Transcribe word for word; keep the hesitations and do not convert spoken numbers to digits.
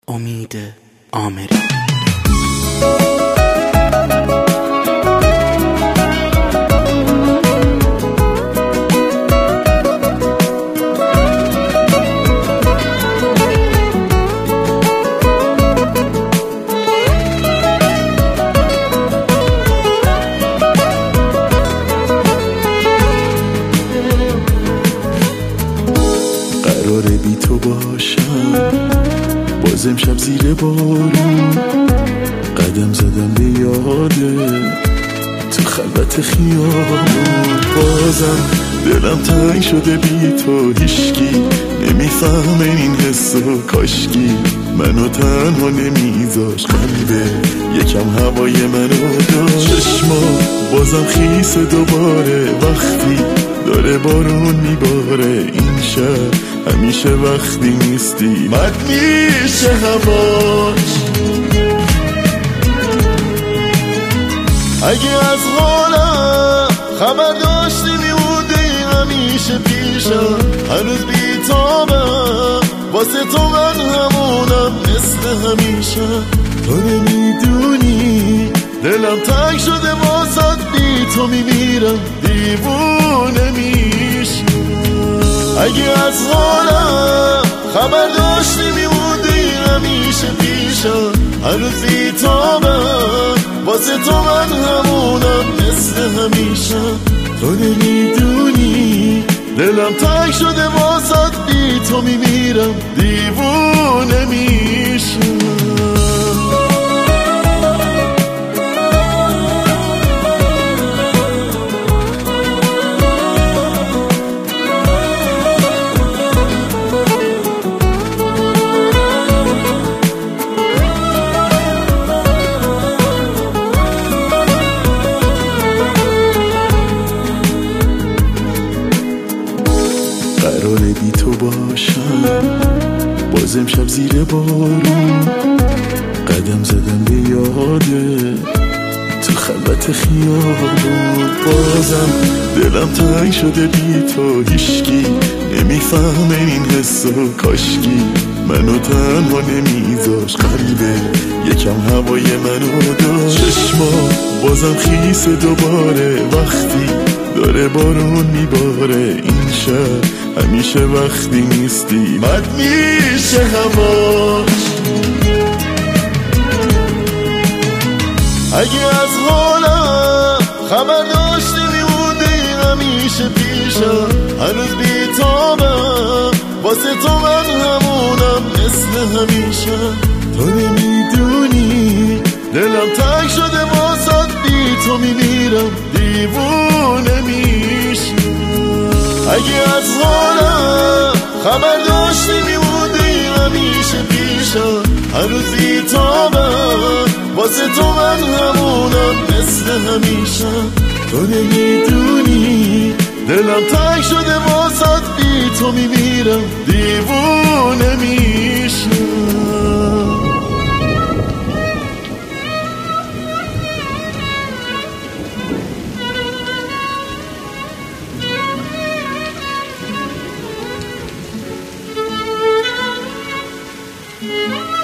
امید آمری. قراره بی تو باشم باز امشب زیر بارون، قدم زدم به یاده تو خلوت خیابون. بازم دلم تنگ شده بی تو، هیشکی نمیفهمه این حسو، کاشکی منو تنها نمیذاش. قلبه یکم هوای منو داشت، چشما بازم خیس دوباره وقتی داره بارون میباره. این شب همیشه وقتی نیستی مد میشه هواش. اگه از حالم خبر داشتی میموندی همیشه پیشم، هنوز بیتابم واسه تو من همونم مثل همیشه. تو نمیدونی دلم تنگ شده واسد، بی تو میمیرم دیوونه میشم. اگه از حالم خبر داشتی میموندی همیشه پیشم، هنوز بیتابم واسه تو من همونم مثل همیشه. تو نمیدونی دلم تنگ شده واسد، بی تو میمیرم دیوونه میشم. قراره بی تو باشم باز امشب زیر بارون، قدم زدم به یاده تو خلوت خیابون. بازم دلم تنگ شده بی تو، هیشکی نمیفهمه این حسو، کاشکی منو تنها نمیذاش. قلبه یکم هوای منو داشت، چشما بازم خیس دوباره وقتی داره بارون میباره. این شب همیشه وقتی نیستی مد میشه هواش. اگه از حالم خبر داشتی میموندی همیشه پیشم، هنوز بیتابم واسه تو من همونم مثل همیشه. تو نمیدونی دلم تنگ شده واسد، بی تو میمیرم دیوونه میشم. اگه از حالم خبر داشتی میموندی همیشه پیشم، هنوز بیتابم واسه تو من همونم مثل همیشه. تو نمیدونی دلم تنگ شده واسد، بی تو میمیرم دیوونه میشم. Thank you.